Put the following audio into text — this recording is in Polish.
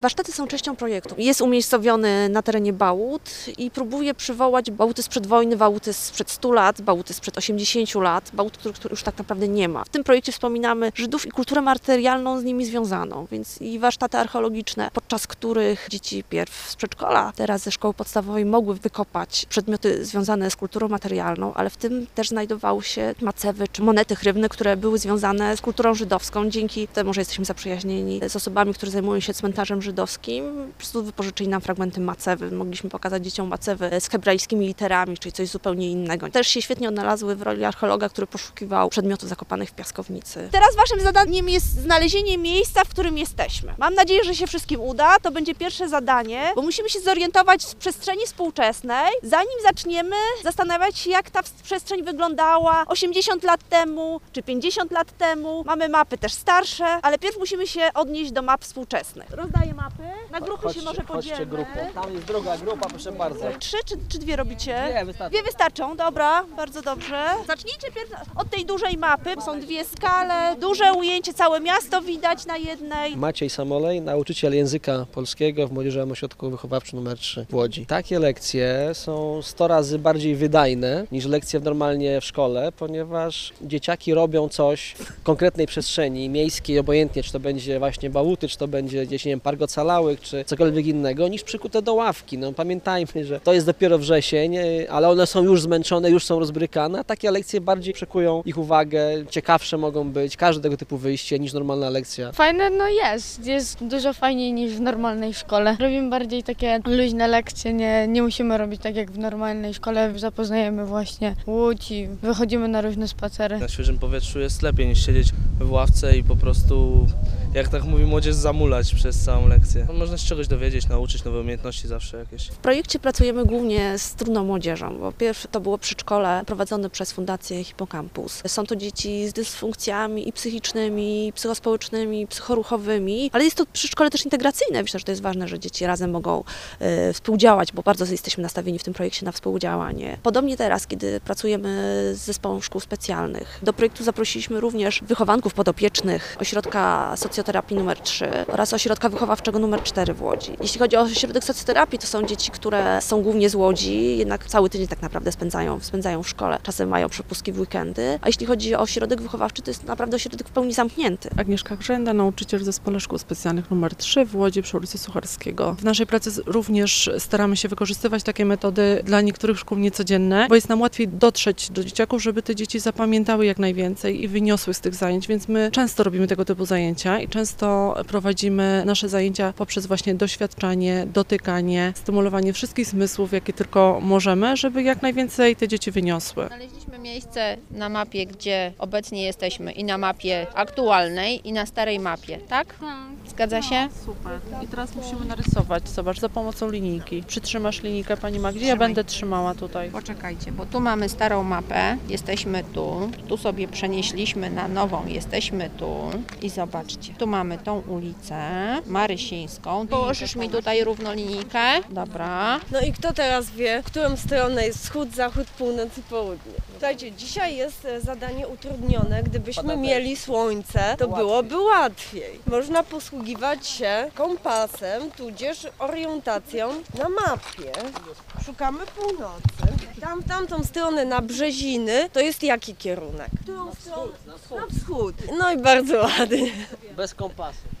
Warsztaty są częścią projektu. Jest umiejscowiony na terenie Bałut i próbuje przywołać Bałuty sprzed wojny, Bałuty sprzed 100 lat, Bałuty sprzed 80 lat, Bałut, który już tak naprawdę nie ma. W tym projekcie wspominamy Żydów i kulturę materialną z nimi związaną, więc i warsztaty archeologiczne, podczas których dzieci pierw z przedszkola, teraz ze szkoły podstawowej mogły wykopać przedmioty związane z kulturą materialną, ale w tym też znajdowały się macewy czy monety chrywne, które były związane z kulturą żydowską. Dzięki temu, że jesteśmy zaprzyjaźnieni z osobami, które zajmują się cmentarzem żydowskim, po prostu wypożyczyli nam fragmenty macewy. Mogliśmy pokazać dzieciom macewy z hebrajskimi literami, czyli coś zupełnie innego. Też się świetnie odnalazły w roli archeologa, który poszukiwał przedmiotów zakopanych w piaskownicy. Teraz waszym zadaniem jest znalezienie miejsca, w którym jesteśmy. Mam nadzieję, że się wszystkim uda. To będzie pierwsze zadanie, bo musimy się zorientować w przestrzeni współczesnej, zanim zaczniemy zastanawiać się, jak ta przestrzeń wyglądała 80 lat temu, czy 50 lat temu. Mamy mapy też starsze, ale pierw musimy się odnieść do map współczesnych. Rozdaję mapy. Na grupy się może podzielmy. Grupą. Tam jest druga grupa, proszę bardzo. 3 czy 2 robicie? Dwie wystarczą. 2 wystarczą, dobra, bardzo dobrze. Zacznijcie pierw od tej dużej mapy. Są 2 skale, duże ujęcie, całe miasto widać na jednej. Maciej Samolej, nauczyciel języka polskiego w Młodzieżowym Ośrodku Wychowawczym nr 3 w Łodzi. Takie lekcje są 100 razy bardziej wydajne niż lekcje normalnie w szkole, ponieważ dzieciaki robią coś w konkretnej przestrzeni miejskiej, obojętnie czy to będzie właśnie Bałuty, czy to będzie gdzieś, nie wiem, Park Ocalałych, czy cokolwiek innego, niż przykute do ławki. No pamiętajmy, że to jest dopiero wrzesień, ale one są już zmęczone, już są rozbrykane, a takie lekcje bardziej przykują ich uwagę, ciekawsze mogą być, każde tego typu wyjście niż normalna lekcja. Fajne jest dużo fajniej niż w normalnej szkole. Robimy bardziej takie luźne lekcje, nie musimy robić tak jak w normalnej szkole, zapoznajemy właśnie Łódź i wychodzimy na różne spacery. Na świeżym powietrzu jest lepiej niż siedzieć w ławce i po prostu, jak tak mówi młodzież, zamulać przez całą lekcję. Można się czegoś dowiedzieć, nauczyć, nowe umiejętności zawsze jakieś. W projekcie pracujemy głównie z trudną młodzieżą, bo pierwsze to było przedszkole prowadzone przez Fundację Hipocampus. Są to dzieci z dysfunkcjami i psychicznymi, i psychospołecznymi, i psychoruchowymi, ale jest to przedszkole też integracyjne. Myślę, że to jest ważne, że dzieci razem mogą współdziałać, bo bardzo jesteśmy nastawieni w tym projekcie na współdziałanie. Podobnie teraz, kiedy pracujemy z zespołem szkół specjalnych. Do projektu zaprosiliśmy również wychowanków podopiecznych Ośrodka Socjoterapii nr 3 oraz Ośrodka Wychowawczego nr 4 w Łodzi. Jeśli chodzi o ośrodek socjoterapii, to są dzieci, które są głównie z Łodzi, jednak cały tydzień tak naprawdę spędzają w szkole. Czasem mają przepustki w weekendy. A jeśli chodzi o ośrodek wychowawczy, to jest naprawdę ośrodek w pełni zamknięty. Agnieszka Grzęda, nauczyciel w Zespole Szkół Specjalnych nr 3 w Łodzi przy ulicy Sucharskiego. W naszej pracy również staramy się wykorzystywać takie metody dla niektórych szkół niecodzienne, bo jest nam łatwiej dotrzeć do dzieciaków, żeby te dzieci zapamiętały jak najwięcej i wyniosły z tych zajęć, więc my często robimy tego typu zajęcia i często prowadzimy nasze zajęcia poprzez właśnie doświadczanie, dotykanie, stymulowanie wszystkich zmysłów, jakie tylko możemy, żeby jak najwięcej te dzieci wyniosły. Znaleźliśmy miejsce na mapie, gdzie obecnie jesteśmy i na mapie aktualnej i na starej mapie, tak? Zgadza się? Super. I teraz musimy narysować, zobacz, za pomocą linijki. Przytrzymasz linijkę, Pani Magdzie? Ja będę trzymała tutaj. Poczekajcie, bo tu mamy starą mapę, jesteśmy tu sobie przenieśliśmy na nową, jesteśmy tu i zobaczcie, tu mamy tą ulicę Marysińską. Położysz mi tutaj równo linijkę? Dobra. No i kto teraz wie, w którą stronę jest wschód, zachód, północ i południe? Słuchajcie, dzisiaj jest zadanie utrudnione. Gdybyśmy mieli słońce, to byłoby łatwiej. Można posługiwać się kompasem, tudzież orientacją na mapie. Szukamy północy. Tamtą stronę na Brzeziny to jest jaki kierunek? Którą stronę? Na wschód. No i bardzo ładnie. Bez kompasu.